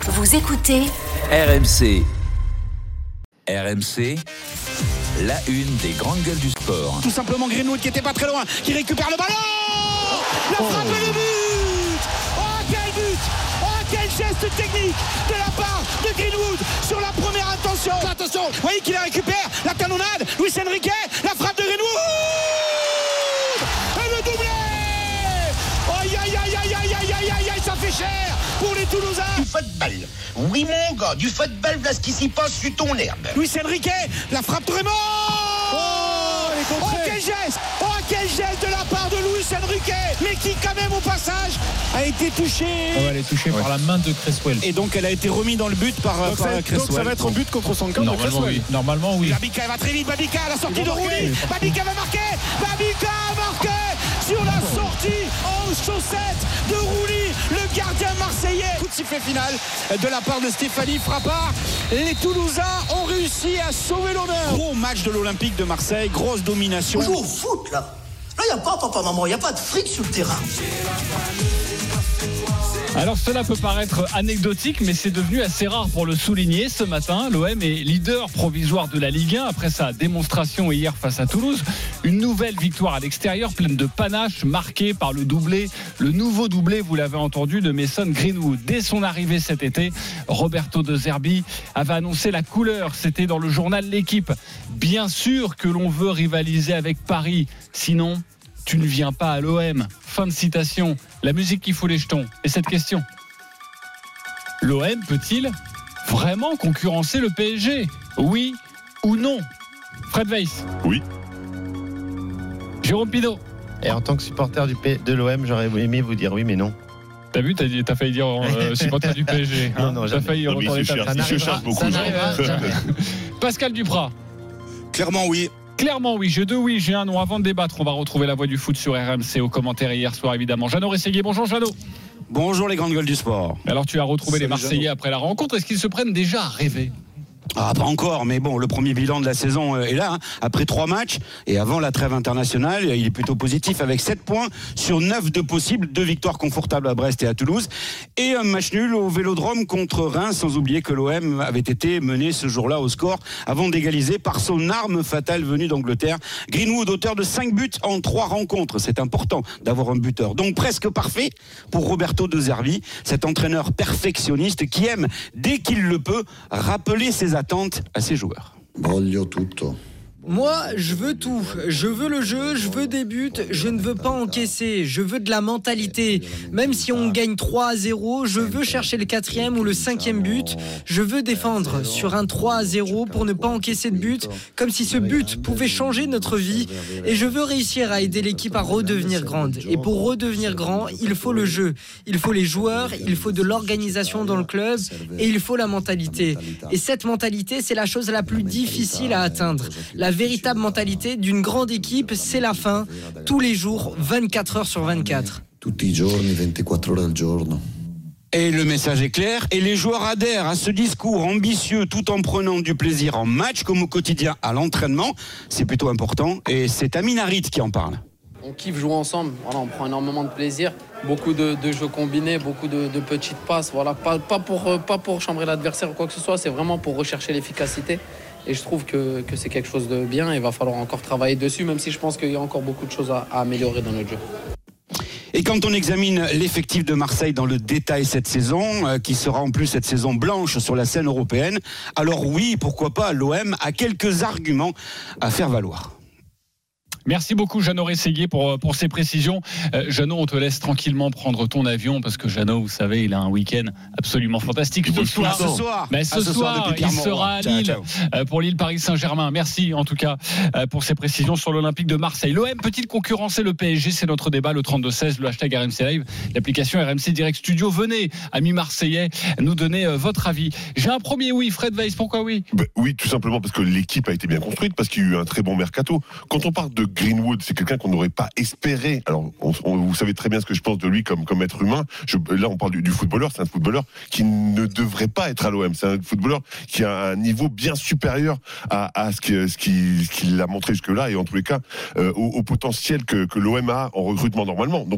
Vous écoutez RMC. RMC, la une des grandes gueules du sport. Tout simplement Greenwood qui était pas très loin, qui récupère le ballon. La frappe et le but. Oh quel but. Oh quel geste technique de la part de Greenwood sur la première intention. Attention, vous voyez qu'il la récupère, la talonnade, Luis Enrique, la frappe de Greenwood. Et le doublé. Aïe aïe aïe aïe aïe aïe aïe aïe, ça fait cher pour les Toulousains. Du football. Oui mon gars, du football, voilà ce qui s'y passe sur ton herbe. Luis Enrique, la frappe vraiment. Oh quel geste. Oh quel geste de la part de Luis Enrique, mais qui quand même au passage a été touché. Elle est touchée par la main de Cresswell. Et donc elle a été remise dans le but par Cresswell. Donc ça va être un but contre son camp de Cresswell. Normalement oui. Babika va très vite, Babika à la sortie de Rouli. Babika va marquer. Babika a marqué sur la sortie en chaussettes de Rouli, le gardien marseillais. Coup de sifflet final de la part de Stéphanie Frappard. Les Toulousains ont réussi à sauver l'honneur. Gros match de l'Olympique de Marseille, grosse domination. On joue au foot là. Là il n'y a pas papa maman, il n'y a pas de fric sur le terrain. Alors cela peut paraître anecdotique, mais c'est devenu assez rare pour le souligner. Ce matin, l'OM est leader provisoire de la Ligue 1 après sa démonstration hier face à Toulouse. Une nouvelle victoire à l'extérieur, pleine de panache, marquée par le doublé, le nouveau doublé, vous l'avez entendu, de Mason Greenwood. Dès son arrivée cet été, Roberto De Zerbi avait annoncé la couleur. C'était dans le journal L'Équipe. Bien sûr que l'on veut rivaliser avec Paris, sinon tu ne viens pas à l'OM. Fin de citation. La musique qui fout les jetons. Et cette question: l'OM peut-il vraiment concurrencer le PSG ? Oui ou non ? Fred Weiss. Oui. Jérôme Pinault. Et en tant que supporter de l'OM, j'aurais aimé vous dire oui, mais non. T'as vu, t'as failli dire supporter du PSG. Hein. Non, t'as failli retourner ta il se cherche beaucoup. Pascal Duprat. Clairement oui. Clairement oui, j'ai deux oui, j'ai un non. Avant de débattre, on va retrouver la voix du foot sur RMC aux commentaires hier soir évidemment. Jeannot Rességuier, bonjour Jeannot. Bonjour les grandes gueules du sport. Alors tu as retrouvé Salut les Marseillais Jeannot. après la rencontre, est-ce qu'ils se prennent déjà à rêver ? Ah, pas encore, mais bon, le premier bilan de la saison est là. Après 3 matchs et avant la trêve internationale, il est plutôt positif avec 7 points sur 9 de possibles, 2 victoires confortables à Brest et à Toulouse et un match nul au Vélodrome contre Reims, sans oublier que l'OM avait été mené ce jour-là au score avant d'égaliser par son arme fatale venue d'Angleterre. Greenwood, auteur de 5 buts en 3 rencontres. C'est important d'avoir un buteur. Donc presque parfait pour Roberto De Zerbi, cet entraîneur perfectionniste qui aime, dès qu'il le peut, rappeler ses attentes à ses joueurs. Voglio tutto. Moi, je veux tout. Je veux le jeu, je veux des buts, je ne veux pas encaisser, je veux de la mentalité. Même si on gagne 3-0, je veux chercher le 4e ou le 5e but. Je veux défendre sur un 3-0 pour ne pas encaisser de but, comme si ce but pouvait changer notre vie. Et je veux réussir à aider l'équipe à redevenir grande. Et pour redevenir grand, il faut le jeu. Il faut les joueurs, il faut de l'organisation dans le club et il faut la mentalité. Et cette mentalité, c'est la chose la plus difficile à atteindre. La véritable mentalité d'une grande équipe, c'est la fin, tous les jours, 24 heures sur 24. Tutti i giorni, 24 ore al giorno. Et le message est clair, et les joueurs adhèrent à ce discours ambitieux tout en prenant du plaisir en match comme au quotidien à l'entraînement. C'est plutôt important, et c'est Amin Harit qui en parle. On kiffe jouer ensemble, voilà, on prend énormément de plaisir, beaucoup de jeux combinés, beaucoup de petites passes, voilà, pas pour chambrer l'adversaire ou quoi que ce soit, c'est vraiment pour rechercher l'efficacité. Et je trouve que c'est quelque chose de bien et il va falloir encore travailler dessus, même si je pense qu'il y a encore beaucoup de choses à améliorer dans notre jeu. Et quand on examine l'effectif de Marseille dans le détail cette saison, qui sera en plus cette saison blanche sur la scène européenne, alors oui, pourquoi pas, l'OM a quelques arguments à faire valoir. Merci beaucoup Jeannot Rességuier pour ces précisions. Jeannot, on te laisse tranquillement prendre ton avion parce que Jeannot, vous savez, il a un week-end absolument fantastique ce soir. Ce soir, il sera à Lille pour Lille Paris Saint-Germain. Merci en tout cas pour ces précisions sur l'Olympique de Marseille. L'OM peut-il concurrencer le PSG ? C'est notre débat, le 32-16, le hashtag RMC Live, l'application RMC Direct Studio. Venez, amis marseillais, nous donner votre avis. J'ai un premier oui, Fred Weiss, pourquoi oui ? Oui, tout simplement parce que l'équipe a été bien construite, parce qu'il y a eu un très bon mercato. Quand on parle de Greenwood, c'est quelqu'un qu'on n'aurait pas espéré. Alors, vous savez très bien ce que je pense de lui comme être humain. Là, on parle du footballeur. C'est un footballeur qui ne devrait pas être à l'OM. C'est un footballeur qui a un niveau bien supérieur à ce qu'il a montré jusque-là, et en tous les cas, au potentiel que l'OM a en recrutement normalement. Donc,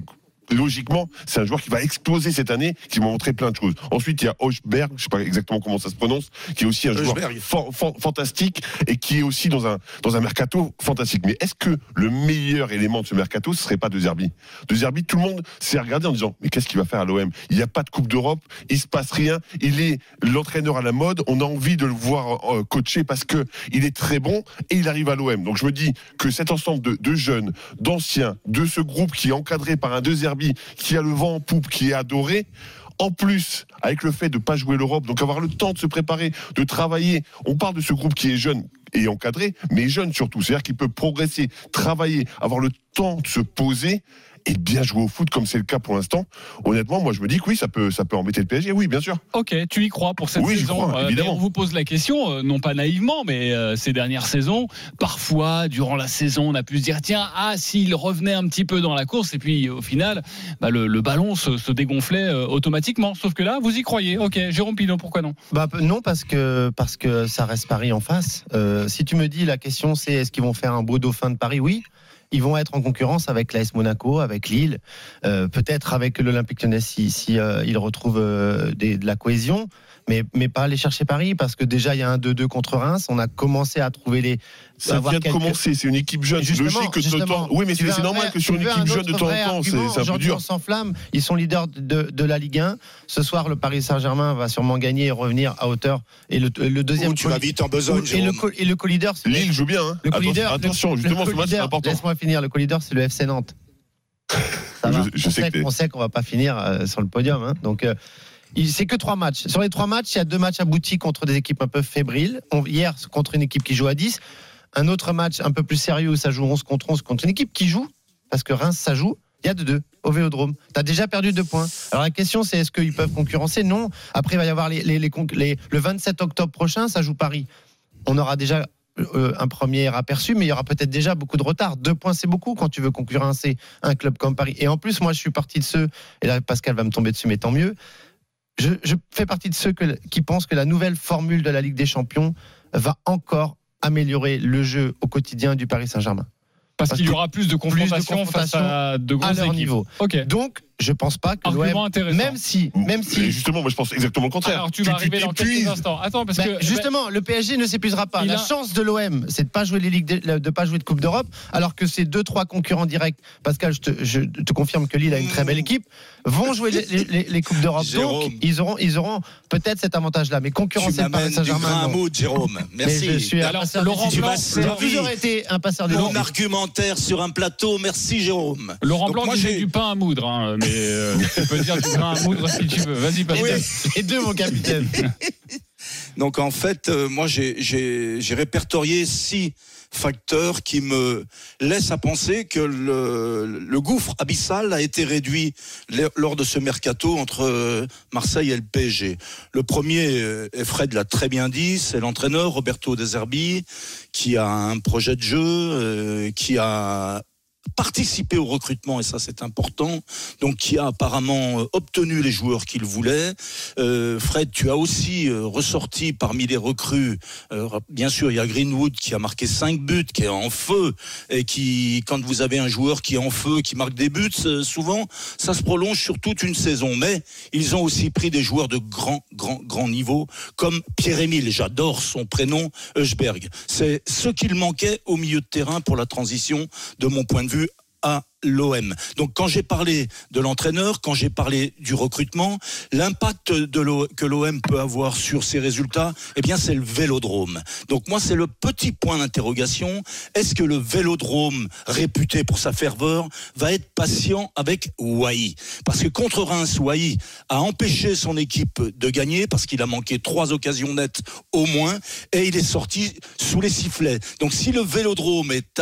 logiquement, c'est un joueur qui va exploser cette année, qui va montrer plein de choses. Ensuite, il y a Højbjerg, je sais pas exactement comment ça se prononce, qui est aussi un joueur fantastique et qui est aussi dans un mercato fantastique. Mais est-ce que le meilleur élément de ce mercato, ce serait pas De Zerbi? De Zerbi, tout le monde s'est regardé en disant, mais qu'est-ce qu'il va faire à l'OM? Il n'y a pas de Coupe d'Europe, il se passe rien, il est l'entraîneur à la mode, on a envie de le voir coacher parce que il est très bon et il arrive à l'OM. Donc je me dis que cet ensemble de jeunes, d'anciens, de ce groupe qui est encadré par un De Zerbi, qui a le vent en poupe, qui est adoré, en plus, avec le fait de ne pas jouer l'Europe, donc avoir le temps de se préparer, de travailler, on parle de ce groupe qui est jeune et encadré, mais jeune surtout, c'est-à-dire qu'il peut progresser, travailler, avoir le temps de se poser et bien jouer au foot comme c'est le cas pour l'instant. Honnêtement, moi je me dis que oui, ça peut embêter le PSG, oui, bien sûr. Ok, tu y crois pour cette saison? J'y crois, évidemment. On vous pose la question, non pas naïvement, mais ces dernières saisons, parfois, durant la saison, on a pu se dire, tiens, s'il revenait un petit peu dans la course, et puis au final, le ballon se dégonflait automatiquement. Sauf que là, vous y croyez. Ok, Jérôme Pinault, pourquoi non? Non, parce que ça reste Paris en face. Si tu me dis, la question c'est, est-ce qu'ils vont faire un beau dauphin de Paris? Oui. Ils vont être en concurrence avec l'AS Monaco, avec Lille, peut-être avec l'Olympique Lyonnais si ils retrouvent de la cohésion, mais pas aller chercher Paris, parce que déjà il y a un 2-2 contre Reims, on a commencé à trouver les... Ça vient de commencer, c'est une équipe jeune, c'est logique que de temps. Oui, mais c'est normal que sur une équipe jeune de temps en temps, c'est un peu aujourd'hui dur. on s'enflamme, ils sont leaders de la Ligue 1. Ce soir, le Paris Saint-Germain va sûrement gagner et revenir à hauteur. Et le deuxième. Tu vas vite en besogne, et le co-leader. Lille joue bien. Hein. Attention, justement, ce match c'est important. Laisse-moi finir. Le co-leader, c'est le FC Nantes. On sait qu'on va pas finir sur le podium. Hein. Donc. C'est que 3 matchs. Sur les 3 matchs, il y a 2 matchs aboutis contre des équipes un peu fébriles. Hier, contre une équipe qui joue à 10. Un autre match un peu plus sérieux où ça joue 11 contre 11 contre une équipe qui joue, parce que Reims, ça joue. Il y a 2-2 au Vélodrome. Tu as déjà perdu 2 points. Alors la question, c'est est-ce qu'ils peuvent concurrencer? Non. Après, il va y avoir le 27 octobre prochain, ça joue Paris. On aura déjà un premier aperçu, mais il y aura peut-être déjà beaucoup de retard. 2 points, c'est beaucoup quand tu veux concurrencer un club comme Paris. Et en plus, moi, je suis parti de ceux, et là, Pascal va me tomber dessus, mais tant mieux. Je fais partie de ceux qui pensent que la nouvelle formule de la Ligue des Champions va encore améliorer le jeu au quotidien du Paris Saint-Germain. Parce qu'il y aura plus de confrontation face à de grosses équipes. Niveau. Okay. Donc, je pense pas que l'OM, même si justement, moi je pense exactement le contraire. Alors tu vas arriver dans quelques instants. Attends, parce que justement, le PSG ne s'épuisera pas. La chance de l'OM, c'est de pas jouer pas jouer de Coupe d'Europe, alors que ces 2-3 concurrents directs, Pascal, je te confirme que Lille a une très belle équipe, vont jouer les Coupes d'Europe. Donc ils auront peut-être cet avantage-là, mais concurrencer le Paris Saint-Germain. Du Jérôme. Merci. Je suis Laurent Blanc, j'ai toujours été un passeur de mon argumentaire sur un plateau. Merci Jérôme. Laurent Blanc disait du pain à moudre, hein, mais tu peux dire du grain à moudre si tu veux. Vas-y, Pascal. Les deux, mon capitaine. Donc en fait, moi j'ai répertorié 6 facteurs qui me laissent à penser que le gouffre abyssal a été réduit lors de ce mercato entre Marseille et le PSG. Le premier, et Fred l'a très bien dit, c'est l'entraîneur Roberto De Zerbi, qui a un projet de jeu, qui a participé au recrutement, et ça c'est important, donc qui a apparemment obtenu les joueurs qu'il voulait. Fred, tu as aussi ressorti parmi les recrues, bien sûr il y a Greenwood qui a marqué 5 buts, qui est en feu, et qui, quand vous avez un joueur qui est en feu, qui marque des buts, souvent ça se prolonge sur toute une saison. Mais ils ont aussi pris des joueurs de grand niveau, comme Pierre-Emile, j'adore son prénom, Højbjerg. C'est ce qu'il manquait au milieu de terrain pour la transition, de mon point de vue, à l'OM. Donc quand j'ai parlé de l'entraîneur, quand j'ai parlé du recrutement, l'impact que l'OM peut avoir sur ses résultats, eh bien c'est le Vélodrome. Donc moi c'est le petit point d'interrogation. Est-ce que le Vélodrome, réputé pour sa ferveur, va être patient avec Wai? Parce que contre Reims, Wai a empêché son équipe de gagner parce qu'il a manqué 3 occasions nettes au moins, et il est sorti sous les sifflets. Donc si le Vélodrome est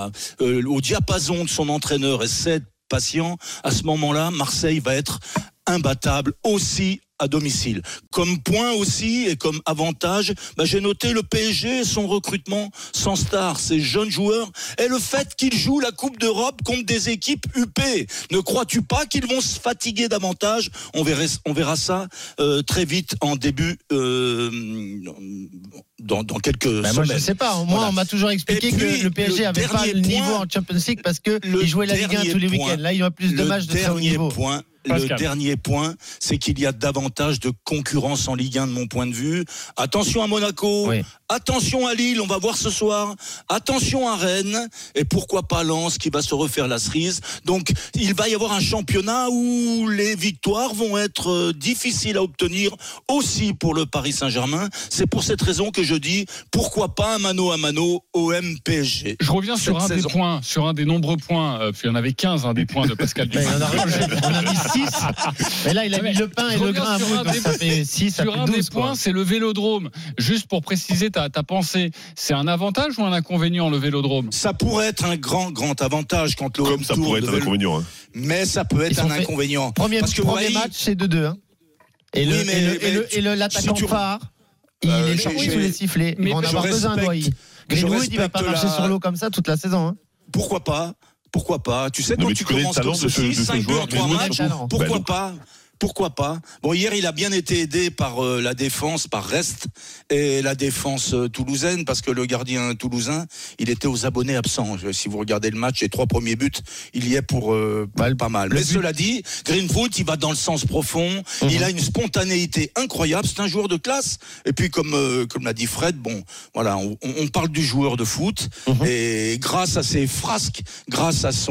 au diapason de son entraîneur et c'est patient, à ce moment-là, Marseille va être imbattable aussi à domicile. Comme point aussi et comme avantage, j'ai noté le PSG, son recrutement sans star, ses jeunes joueurs et le fait qu'ils jouent la Coupe d'Europe contre des équipes UP. Ne crois-tu pas qu'ils vont se fatiguer davantage ? On verra ça très vite en début dans quelques semaines. Moi, je sais pas. Moi, voilà. On m'a toujours expliqué que le PSG avait pas le niveau en Champions League parce que il jouait la Ligue 1 tous les week-ends. Là, il y a plus de matchs de très haut niveau. Le dernier point, c'est qu'il y a davantage de concurrence en Ligue 1 de mon point de vue. Attention à Monaco, oui. Attention à Lille, on va voir ce soir. Attention à Rennes et pourquoi pas Lens qui va se refaire la cerise. Donc il va y avoir un championnat où les victoires vont être difficiles à obtenir aussi pour le Paris Saint-Germain. C'est pour cette raison que je dis pourquoi pas un mano à mano OM PSG. Je reviens sur des points, sur un des nombreux points. Il y en avait 15 des points de Pascal Duprat. On a mis 6. Mais là, il a mis le pain et le grain à bout. Ça fait 6, ça fait 12. Sur un des points, c'est le Vélodrome. Juste pour préciser ta pensée, c'est un avantage ou un inconvénient, le Vélodrome ? Ça pourrait être un grand avantage quand l'OM comme ça pourrait être un inconvénient. Mais ça peut être un inconvénient. Premier match, c'est 2-2. Et l'attaquant phare, il est sorti sous les sifflets. Mais on a avoir besoin d'un doigt. Greenwood, il va pas marcher sur l'eau comme ça toute la saison. Pourquoi pas ? Tu sais, quand tu commences comme ceci, 5 buts en 3 matchs, pourquoi pas ? Bon, hier, il a bien été aidé par la défense, par Rest et la défense toulousaine, parce que le gardien toulousain, il était aux abonnés absents. Si vous regardez le match, les 3 premiers buts, il y est pour pas mal. Mais cela dit, Greenwood, il va dans le sens profond. Il a une spontanéité incroyable. C'est un joueur de classe. Et puis, comme l'a dit Fred, bon, voilà, on parle du joueur de foot. Et grâce à ses frasques, grâce à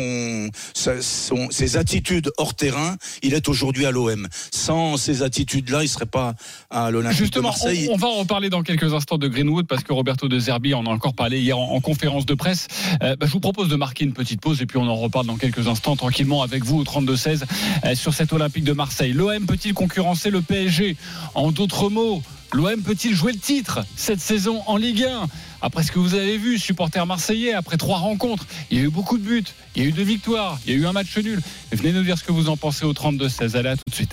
ses attitudes hors terrain, il est aujourd'hui à l'OM. Sans ces attitudes-là, il ne serait pas à l'Olympique de Marseille. Justement, on va en parler dans quelques instants de Greenwood, parce que Roberto De Zerbi en a encore parlé hier en conférence de presse. Je vous propose de marquer une petite pause et puis on en reparle dans quelques instants tranquillement avec vous au 32-16 sur cet Olympique de Marseille. L'OM peut-il concurrencer le PSG ? En d'autres mots, l'OM peut-il jouer le titre cette saison en Ligue 1 ? Après ce que vous avez vu, supporters marseillais, après 3 rencontres, il y a eu beaucoup de buts, il y a eu 2 victoires, il y a eu un match nul. Venez nous dire ce que vous en pensez au 32-16. Allez, à tout de suite.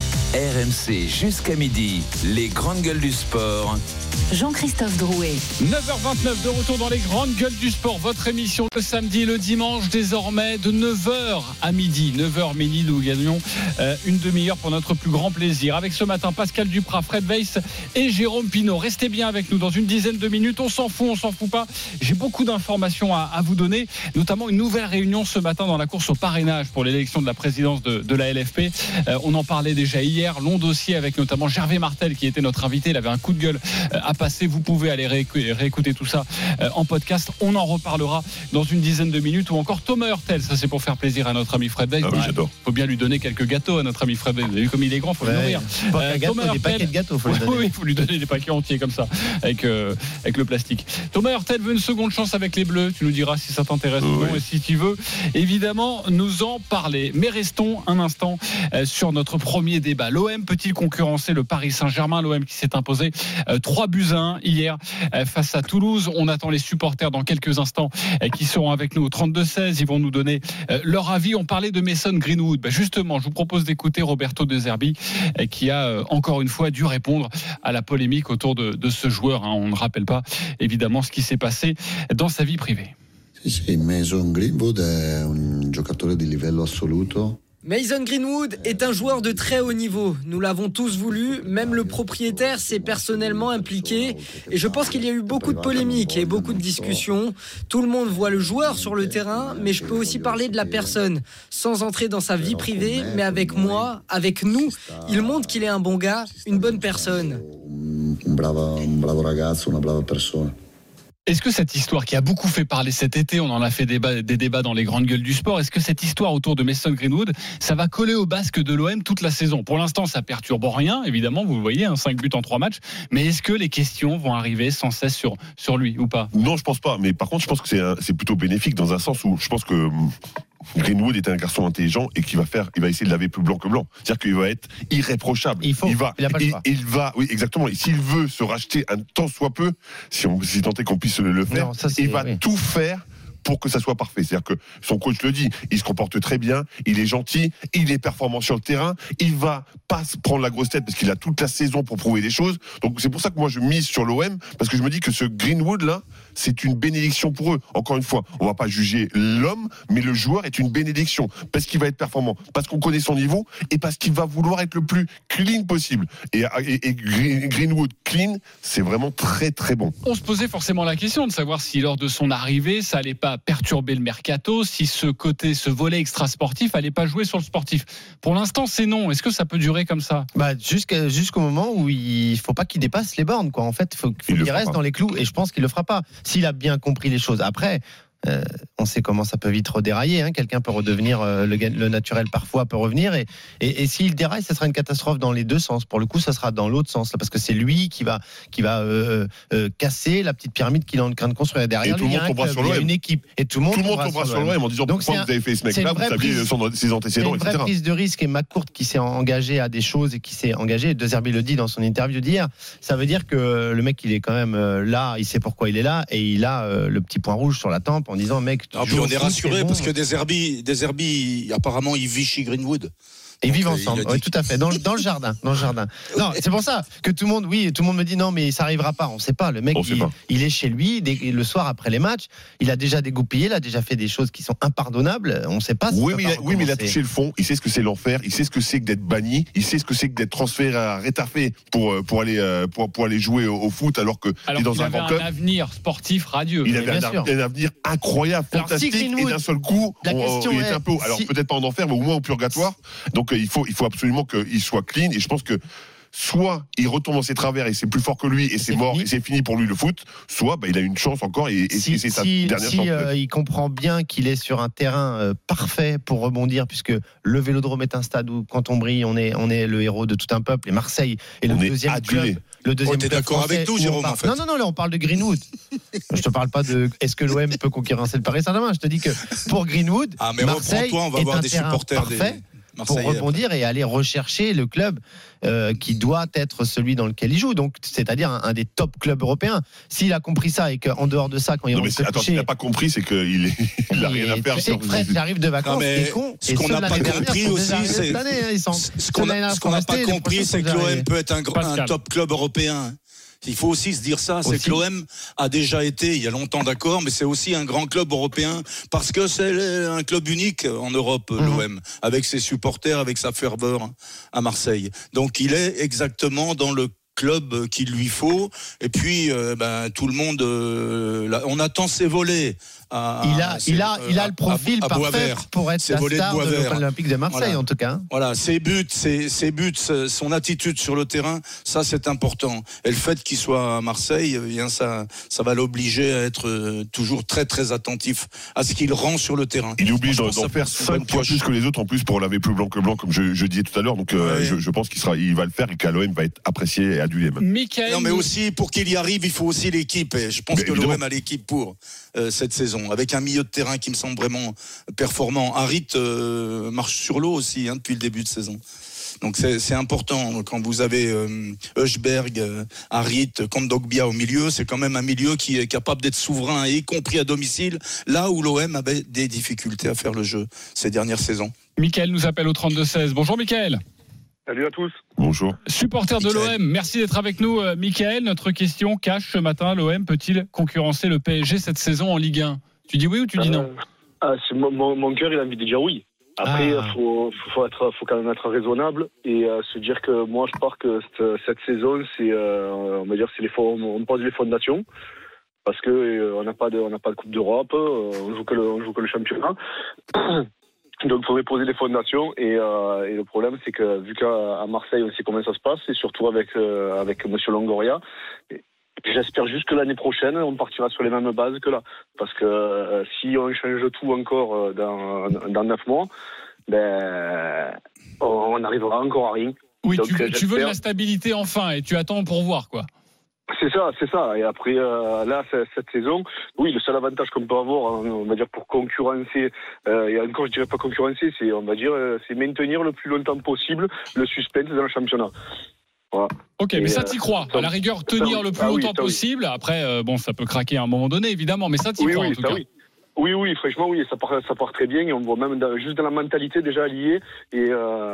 RMC jusqu'à midi, les grandes gueules du sport. Jean-Christophe Drouet. 9h29 de retour dans les grandes gueules du sport. Votre émission le samedi et le dimanche, désormais de 9h à midi. 9h midi, nous gagnons une demi-heure pour notre plus grand plaisir. Avec ce matin, Pascal Duprat, Fred Weiss et Jérôme Pinault. Restez bien avec nous dans une dizaine de minutes. On s'en fout pas. J'ai beaucoup d'informations à vous donner, notamment une nouvelle réunion ce matin dans la course au parrainage pour l'élection de la présidence de la LFP. On en parlait déjà hier. Long dossier avec notamment Gervais Martel qui était notre invité. Il avait un coup de gueule à passer. Vous pouvez aller réécouter tout ça en podcast. On en reparlera dans une dizaine de minutes. Ou encore Thomas Hurtel. Ça, c'est pour faire plaisir à notre ami Fred Weiss. J'adore. Faut bien lui donner quelques gâteaux à notre ami Fred Weiss. Vous avez vu comme il est grand, faut le nourrir. Des paquets de gâteaux, il faut lui donner des paquets entiers comme ça avec le plastique. Thomas Hurtel veut une seconde chance avec les Bleus. Tu nous diras si ça t'intéresse ou non et si tu veux évidemment nous en parler. Mais restons un instant sur notre premier débat. L'OM peut-il concurrencer le Paris Saint-Germain ? L'OM qui s'est imposé 3-1 hier face à Toulouse. On attend les supporters dans quelques instants qui seront avec nous au 32-16. Ils vont nous donner leur avis. On parlait de Mason Greenwood. Justement, je vous propose d'écouter Roberto De Zerbi qui a encore une fois dû répondre à la polémique autour de ce joueur. On ne rappelle pas évidemment ce qui s'est passé dans sa vie privée. Mason Greenwood è un giocatore di livello assoluto. Mason Greenwood est un joueur de très haut niveau. Nous l'avons tous voulu, même le propriétaire s'est personnellement impliqué. Et je pense qu'il y a eu beaucoup de polémiques et beaucoup de discussions. Tout le monde voit le joueur sur le terrain, mais je peux aussi parler de la personne. Sans entrer dans sa vie privée, mais avec moi, avec nous, il montre qu'il est un bon gars, une bonne personne. Un bravo ragazzo, una brava persona. Est-ce que cette histoire qui a beaucoup fait parler cet été, on en a fait des débats dans les grandes gueules du sport, est-ce que cette histoire autour de Mason Greenwood, ça va coller au basque de l'OM toute la saison ? Pour l'instant, ça perturbe rien, évidemment, vous le voyez, 5 buts en 3 matchs, mais est-ce que les questions vont arriver sans cesse sur lui ou pas ? Non, je pense pas, mais par contre, je pense que c'est plutôt bénéfique dans un sens où je pense que Greenwood est un garçon intelligent et qui va essayer de laver plus blanc que blanc. C'est-à-dire qu'il va être irréprochable. Il va, oui, exactement. Et s'il veut se racheter un tant soit peu, si tant est qu'on puisse le faire, il va tout faire pour que ça soit parfait. C'est-à-dire que son coach le dit, il se comporte très bien, il est gentil, il est performant sur le terrain, il va pas se prendre la grosse tête parce qu'il a toute la saison pour prouver des choses. Donc c'est pour ça que moi je mise sur l'OM, parce que je me dis que ce Greenwood là, c'est une bénédiction pour eux. Encore une fois, on va pas juger l'homme, mais le joueur est une bénédiction parce qu'il va être performant, parce qu'on connaît son niveau et parce qu'il va vouloir être le plus clean possible. Et Greenwood clean, c'est vraiment très très bon. On se posait forcément la question de savoir si lors de son arrivée, ça allait pas perturber le mercato, si ce volet extra-sportif allait pas jouer sur le sportif. Pour l'instant, c'est non. Est-ce que ça peut durer comme ça ? Jusqu'au moment où il faut pas qu'il dépasse les bornes, quoi. En fait, il faut qu'il reste dans les clous, et je pense qu'il le fera pas. S'il a bien compris les choses. Après, on sait comment ça peut vite redérailler, hein. Quelqu'un peut redevenir le naturel, parfois peut revenir, et s'il déraille, ça sera une catastrophe dans les deux sens. Pour le coup, ça sera dans l'autre sens là, parce que c'est lui qui va casser la petite pyramide qu'il est en train de construire derrière. Et tout le monde tombera sur l'OM. Il y a une équipe et tout le monde tombera sur l'OM en disant pourquoi vous avez fait ce mec-là, vous saviez ses antécédents, etc. C'est une vraie prise de risque, et McCourt qui s'est engagé à des choses et qui s'est engagé. De Zerbi le dit dans son interview d'hier. Ça veut dire que le mec, il est quand même là, il sait pourquoi il est là, et il a le petit point rouge sur la tempe en disant mec. Puis on est rassuré parce que Deserbi, apparemment, il vit chez Greenwood. Ils vivent ensemble, oui, tout à fait, dans le jardin. Non, c'est pour ça que tout le monde me dit non, mais ça arrivera pas. On sait pas. Le mec, il est chez lui le soir après les matchs. Il a déjà dégoupillé, il a déjà fait des choses qui sont impardonnables. On sait pas. Oui, mais il a touché le fond. Il sait ce que c'est l'enfer. Il sait ce que c'est que d'être banni. Il sait ce que c'est que d'être transféré à Retafe pour aller jouer au foot alors que il est dans un grand club. Il avait un avenir sportif radieux. Il avait un avenir incroyable, fantastique, et d'un seul coup, il est un peu, alors peut-être pas en enfer, mais au moins au purgatoire. Donc il faut absolument qu'il soit clean, et je pense que soit il retombe dans ses travers et c'est plus fort que lui et c'est mort fini. Et c'est fini pour lui le foot, soit il a une chance encore et c'est sa dernière chance. Il comprend bien qu'il est sur un terrain parfait pour rebondir, puisque le Vélodrome est un stade où quand on brille on est le héros de tout un peuple, et Marseille est le deuxième club. T'es d'accord avec nous, Jérôme, en fait. Non, là on parle de Greenwood. Je te parle pas de est-ce que l'OM peut concurrencer le Paris Saint-Germain. Je te dis que pour Greenwood, Marseille on va est avoir un des terrain supporters parfait pour rebondir et aller rechercher le club qui doit être celui dans lequel il joue, donc c'est-à-dire un des top clubs européens. S'il a compris ça, et qu'en dehors de ça, quand il rentre se coucher, s'il n'a pas compris, c'est qu'il a rien à faire. Tu sais que Fred, il arrive de vacances, il est con. Ce qu'on n'a pas compris aussi, c'est ce qu'on n'a pas compris, c'est que l'OM peut être un top club européen. Il faut aussi se dire ça, c'est que l'OM a déjà été, il y a longtemps, d'accord, mais c'est aussi un grand club européen, parce que c'est un club unique en Europe, l'OM, avec ses supporters, avec sa ferveur à Marseille. Donc il est exactement dans le club qu'il lui faut, et puis tout le monde on attend ses volets. Il a le profil parfait pour être la star de l'Olympique de Marseille, voilà. En tout cas. Voilà, ses buts, son attitude sur le terrain, ça c'est important. Et le fait qu'il soit à Marseille, ça va l'obliger à être toujours très très attentif à ce qu'il rend sur le terrain. Il est obligé d'en faire 5 fois plus que les autres, en plus pour laver plus blanc que blanc, comme je disais tout à l'heure. Donc je pense qu'il va le faire, et qu'à l'OM va être apprécié et adulé même. Non, mais aussi pour qu'il y arrive, il faut aussi l'équipe. Et je pense que l'OM a l'équipe pour cette saison, avec un milieu de terrain qui me semble vraiment performant. Harit marche sur l'eau aussi depuis le début de saison. Donc c'est important quand vous avez Højbjerg, Harit, Kondogbia au milieu. C'est quand même un milieu qui est capable d'être souverain, y compris à domicile, là où l'OM avait des difficultés à faire le jeu ces dernières saisons. Mickaël nous appelle au 32-16. Bonjour Mickaël. Salut à tous. Bonjour. Supporter de l'OM, merci d'être avec nous Mickaël. Notre question cash ce matin, l'OM peut-il concurrencer le PSG cette saison en Ligue 1 ? Tu dis oui ou tu dis non ? Mon cœur il a envie de dire oui. Après faut quand même être raisonnable et se dire que moi je pars que cette saison c'est on va dire c'est on pose les fondations, parce que on n'a pas de Coupe d'Europe, on joue que le championnat. Donc il faudrait poser les fondations, et le problème c'est que vu qu'à Marseille on sait comment ça se passe, et surtout avec Monsieur Longoria, j'espère juste que l'année prochaine on partira sur les mêmes bases que là, parce que si on change tout encore dans 9 mois, on arrivera encore à rien. Oui, donc, tu veux de la stabilité enfin, et tu attends pour voir quoi. C'est ça. Et après, là, cette saison, oui, le seul avantage qu'on peut avoir, on va dire, pour concurrencer, et encore, je dirais pas concurrencer, c'est, on va dire, c'est maintenir le plus longtemps possible le suspense dans le championnat. Voilà. Ok, mais ça t'y crois. À la rigueur, tenir le plus longtemps possible. Après, ça peut craquer à un moment donné, évidemment, mais ça t'y crois en tout cas. Oui. Oui, franchement, oui, ça part très bien. Et on voit même juste dans la mentalité déjà liée. Et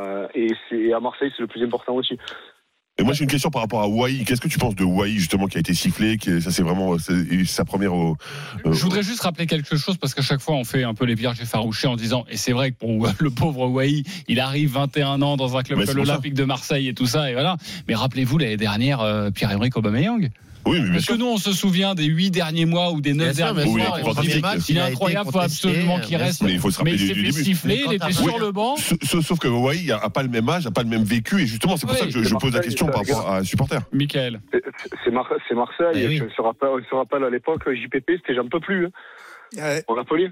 à Marseille, c'est le plus important aussi. Et moi j'ai une question par rapport à Wai. Qu'est-ce que tu penses de Wai justement qui a été sifflé, ça c'est vraiment sa première. Je voudrais juste rappeler quelque chose parce qu'à chaque fois on fait un peu les vierges effarouchés en disant, et c'est vrai que pour le pauvre Wai, il arrive 21 ans dans un club comme l'Olympique de Marseille et tout ça, et voilà. Mais rappelez-vous l'année dernière, Pierre-Emerick Aubameyang. Oui, mais parce que nous on se souvient des 8 derniers mois ou des 9 derniers mois. Il est incroyable, il faut absolument qu'il reste. Mais il faut se rappeler du début. Sifflé, il était sur le banc. Sauf que Wai n'a pas le même âge, n'a pas le même vécu, et justement c'est pour ça que je pose la question par rapport à un supporter. Michael. C'est Marseille. Oui. On se rappelle à l'époque, JPP, c'était j'en peux plus. On l'appelait.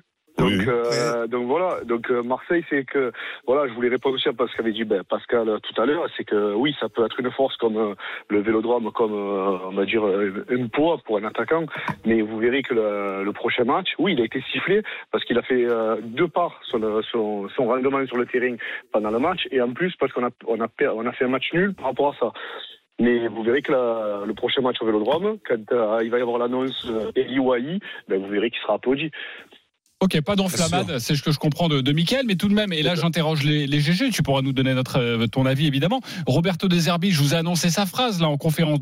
Donc voilà, Marseille, c'est que voilà, je voulais répondre aussi à ce qu'avait dit Pascal tout à l'heure, c'est que oui, ça peut être une force comme le Vélodrome, comme on va dire un poids pour un attaquant, mais vous verrez que le prochain match, oui, il a été sifflé parce qu'il a fait 2 parts son rendement sur le terrain pendant le match, et en plus parce qu'on a fait un match nul par rapport à ça. Mais vous verrez que le prochain match au Vélodrome, quand il va y avoir l'annonce Eli Wai, vous verrez qu'il sera applaudi. Ok, pas d'enflammade, c'est ce que je comprends de Mickaël, mais tout de même, et là j'interroge les GG, tu pourras nous donner ton avis évidemment. Roberto De Zerbi, je vous ai annoncé sa phrase là en conférence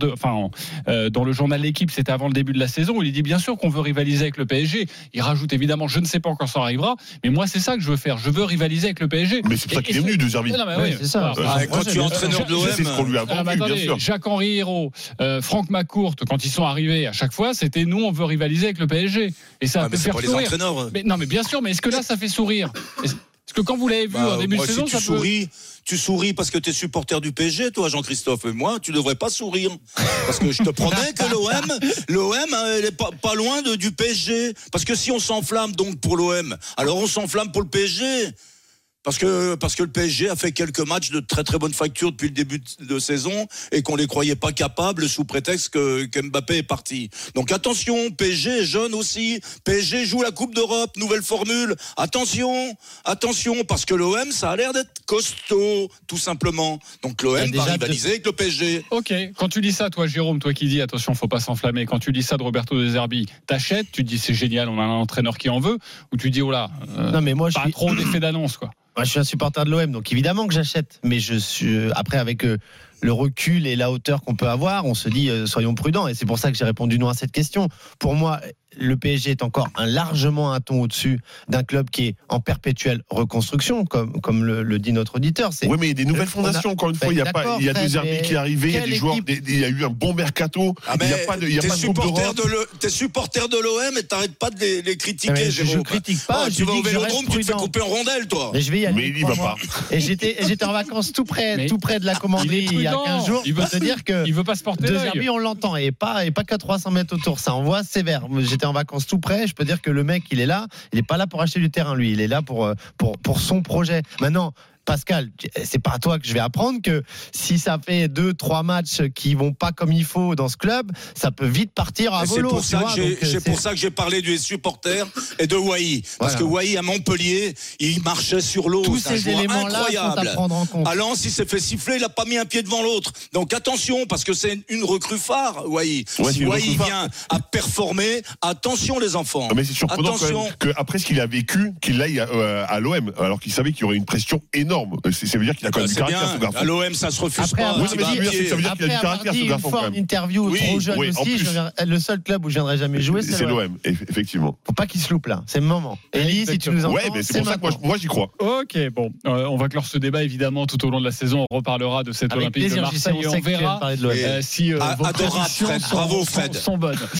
dans le journal L'Équipe, c'était avant le début de la saison, il dit bien sûr qu'on veut rivaliser avec le PSG. Il rajoute évidemment, je ne sais pas quand ça arrivera, mais moi c'est ça que je veux faire, je veux rivaliser avec le PSG. Mais c'est pour ça qu'il est venu, De Zerbi. C'est ça. Quand tu es entraîneur de l'OM, c'est ce qu'on lui a vendu, bien sûr. Jacques-Henri Hérault, Franck McCourt, quand ils sont arrivés à chaque fois, c'était nous on veut rivaliser avec le PSG. Et ça a fait faire sourire. Non mais bien sûr, mais est-ce que là ça fait sourire? Est-ce que quand vous l'avez vu en début de saison, si tu souris parce que tu es supporter du PSG, toi Jean-Christophe, et moi tu devrais pas sourire parce que je te promets que l'OM elle est pas loin du PSG, parce que si on s'enflamme donc pour l'OM, alors on s'enflamme pour le PSG. Parce que le PSG a fait quelques matchs de très très bonne facture depuis le début de saison et qu'on les croyait pas capables sous prétexte que Mbappé est parti. Donc attention, PSG est jeune aussi. PSG joue la Coupe d'Europe, nouvelle formule. Attention, parce que l'OM ça a l'air d'être costaud, tout simplement. Donc l'OM va rivaliser avec le PSG. Ok, quand tu dis ça, toi Jérôme, toi qui dis attention, faut pas s'enflammer. Quand tu dis ça de Roberto De Zerbi, t'achètes, tu te dis c'est génial, on a un entraîneur qui en veut, ou tu dis oh là, non mais moi pas trop d'effet d'annonce quoi. Moi, je suis un supporter de l'OM, donc évidemment que j'achète. Mais je suis après avec le recul et la hauteur qu'on peut avoir, on se dit soyons prudents. Et c'est pour ça que j'ai répondu non à cette question. Pour moi, le PSG est encore largement un ton au-dessus d'un club qui est en perpétuelle reconstruction, comme le dit notre auditeur. Oui, mais il y a des nouvelles fondations. Encore une fois, il y a De Zerbi qui est arrivé, il y a des joueurs, il y a eu un bon mercato. Il n'y a pas de T'es supporter de l'OM et t'arrêtes pas de les critiquer. Je critique pas. Tu vas au Vélodrome, tu te fais couper en rondelles, toi. Mais je vais y aller. Mais il y va pas. Et j'étais en vacances tout près de la commanderie il y a 15 jours. Il veut te dire que il veut pas se porter De Zerbi, on l'entend et pas qu'à 300 mètres autour. Ça envoie sévère. J'étais en vacances tout près. Je peux dire que le mec, il est là. Il est pas là pour acheter du terrain, lui. Il est là pour son projet. Maintenant, Pascal, c'est pas à toi que je vais apprendre que si ça fait 2-3 matchs qui vont pas comme il faut dans ce club, ça peut vite partir à volo. C'est pour ça que j'ai parlé des supporters et de Wai. Parce que Wai à Montpellier, il marchait sur l'eau. Tous ces éléments-là sont à prendre en compte. À Lens, il s'est fait siffler, il a pas mis un pied devant l'autre. Donc attention, parce que c'est une recrue phare, Wai. Si Wai vient à performer, attention les enfants. Mais c'est surprenant qu'après ce qu'il a vécu, qu'il aille à l'OM, alors qu'il savait qu'il y aurait une pression énorme. Ça veut dire qu'il a quand même du caractère, ce garçon. À l'OM, ça se refuse pas. Ça veut dire qu'il a du caractère, ce garçon. Après avoir dit une interview trop jeune aussi, le seul club où je viendrai jamais jouer, c'est l'OM. Effectivement. Faut pas qu'il se loupe là. C'est le moment. Elie, si tu nous entends. Ouais, mais c'est pour ça que moi j'y crois. Ok, bon, on va clore ce débat évidemment tout au long de la saison. On reparlera de cette Olympique de Marseille et on verra si vos prédictions sont bonnes.